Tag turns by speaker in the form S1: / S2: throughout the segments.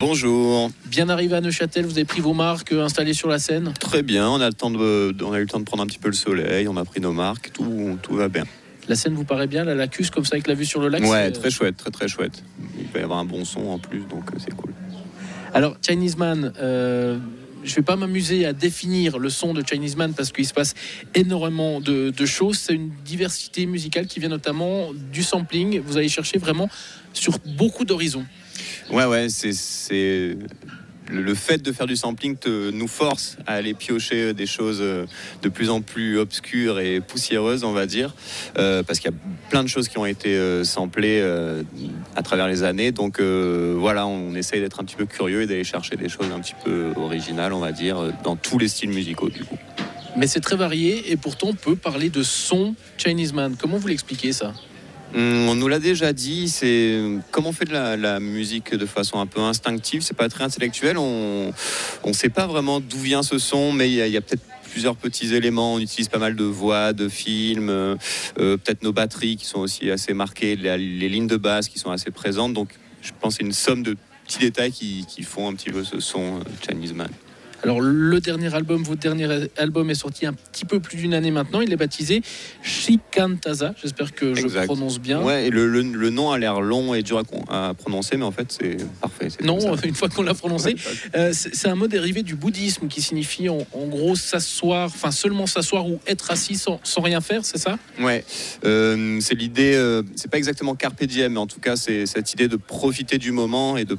S1: Bonjour.
S2: Bien arrivé à Neuchâtel, vous avez pris vos marques installées sur la scène?
S1: Très bien, on a eu le temps de prendre un petit peu le soleil, on a pris nos marques, tout va bien.
S2: La scène vous paraît bien, la Lacus, comme ça, avec la vue sur le lac?
S1: Ouais, très chouette, très chouette. Il va y avoir un bon son en plus, donc c'est cool.
S2: Alors, Chinese Man, je ne vais pas m'amuser à définir le son de Chinese Man parce qu'il se passe énormément de choses. C'est une diversité musicale qui vient notamment du sampling. Vous allez chercher vraiment sur beaucoup d'horizons.
S1: Ouais, c'est le fait de faire du sampling nous force à aller piocher des choses de plus en plus obscures et poussiéreuses, on va dire, parce qu'il y a plein de choses qui ont été samplées à travers les années. Donc voilà, on essaye d'être un petit peu curieux et d'aller chercher des choses un petit peu originales, on va dire, dans tous les styles musicaux du coup.
S2: Mais c'est très varié et pourtant on peut parler de son Chinese Man. Comment vous l'expliquez ça ?
S1: On nous l'a déjà dit, c'est comme on fait de la musique de façon un peu instinctive, c'est pas très intellectuel, on sait pas vraiment d'où vient ce son, mais il y a peut-être plusieurs petits éléments. On utilise pas mal de voix, de films, peut-être nos batteries qui sont aussi assez marquées, les lignes de basse qui sont assez présentes, donc je pense que c'est une somme de petits détails qui font un petit peu ce son Chinese Man.
S2: Alors votre dernier album est sorti un petit peu plus d'une année maintenant. Il est baptisé Shikantaza. J'espère que je prononce bien.
S1: Ouais, et le nom a l'air long et dur à prononcer, mais en fait c'est parfait.
S2: Non, une fois qu'on l'a prononcé, c'est un mot dérivé du bouddhisme qui signifie en gros s'asseoir, enfin seulement s'asseoir ou être assis sans rien faire, c'est ça ?
S1: Ouais, c'est l'idée. C'est pas exactement carpe diem, mais en tout cas c'est cette idée de profiter du moment et de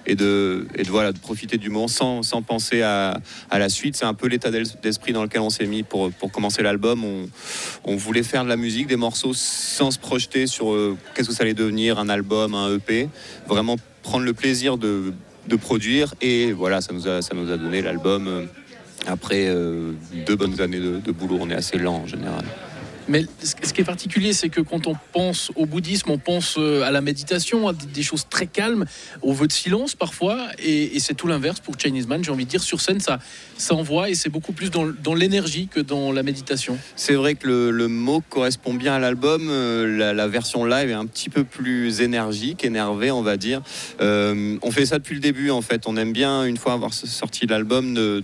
S1: profiter du moment sans penser à la suite. C'est un peu l'état d'esprit dans lequel on s'est mis pour commencer l'album. On voulait faire de la musique, des morceaux sans se projeter sur qu'est-ce que ça allait devenir, un album, un EP. Vraiment prendre le plaisir de produire, et voilà, ça nous a donné l'album après 2 bonnes années de boulot. On est assez lent en général.
S2: Mais ce qui est particulier, c'est que quand on pense au bouddhisme, on pense à la méditation, à des choses très calmes, au vœu de silence parfois, et c'est tout l'inverse pour Chinese Man. J'ai envie de dire, sur scène, ça envoie, et c'est beaucoup plus dans l'énergie que dans la méditation.
S1: C'est vrai que le mot correspond bien à l'album. La version live est un petit peu plus énergique, énervée, on va dire. On fait ça depuis le début, en fait. On aime bien, une fois avoir sorti l'album, de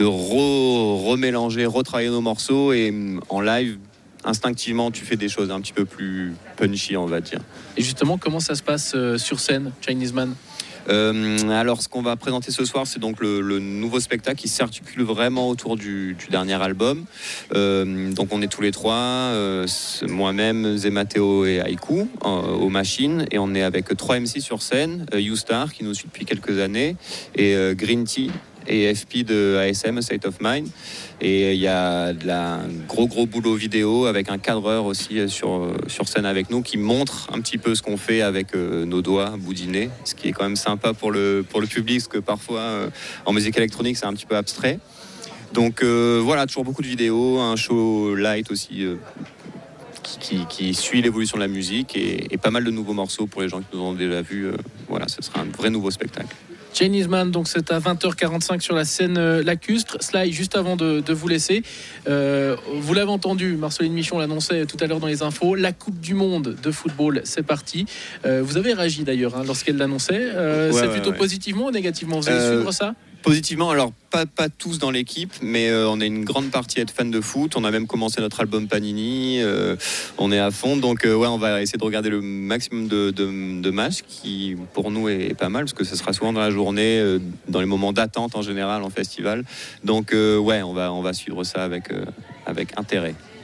S1: remélanger, retravailler nos morceaux, et en live, instinctivement, tu fais des choses un petit peu plus punchy, on va dire.
S2: Et justement, comment ça se passe sur scène, Chinese Man ?
S1: Alors, ce qu'on va présenter ce soir, c'est donc le nouveau spectacle qui s'articule vraiment autour du dernier album. Donc, on est tous les trois, moi-même, Zémathéo et Haïku, aux machines, et on est avec 3 MC sur scène, U-Star, qui nous suit depuis quelques années, et Green Tea et FP de ASM, State of Mind. Et il y a un gros boulot vidéo avec un cadreur aussi sur scène avec nous, qui montre un petit peu ce qu'on fait avec nos doigts boudinés, ce qui est quand même sympa pour le public, parce que parfois en musique électronique c'est un petit peu abstrait. Donc voilà, toujours beaucoup de vidéos, un show light aussi qui suit l'évolution de la musique, et pas mal de nouveaux morceaux pour les gens qui nous ont déjà vus. Voilà, ce sera un vrai nouveau spectacle.
S2: Chinese Man, donc c'est à 20h45 sur la scène lacustre. Sly, juste avant de vous laisser, vous l'avez entendu, Marceline Michon l'annonçait tout à l'heure dans les infos, la Coupe du Monde de football, c'est parti. Vous avez réagi d'ailleurs lorsqu'elle l'annonçait. C'est plutôt positivement ou négativement ? Vous allez suivre ça ?
S1: Positivement, alors pas tous dans l'équipe, mais on est une grande partie à être fan de foot. On a même commencé notre album Panini, on est à fond, donc ouais, on va essayer de regarder le maximum de matchs, qui pour nous est pas mal, parce que ce sera souvent dans la journée, dans les moments d'attente en général en festival. Donc ouais, on va suivre ça avec intérêt.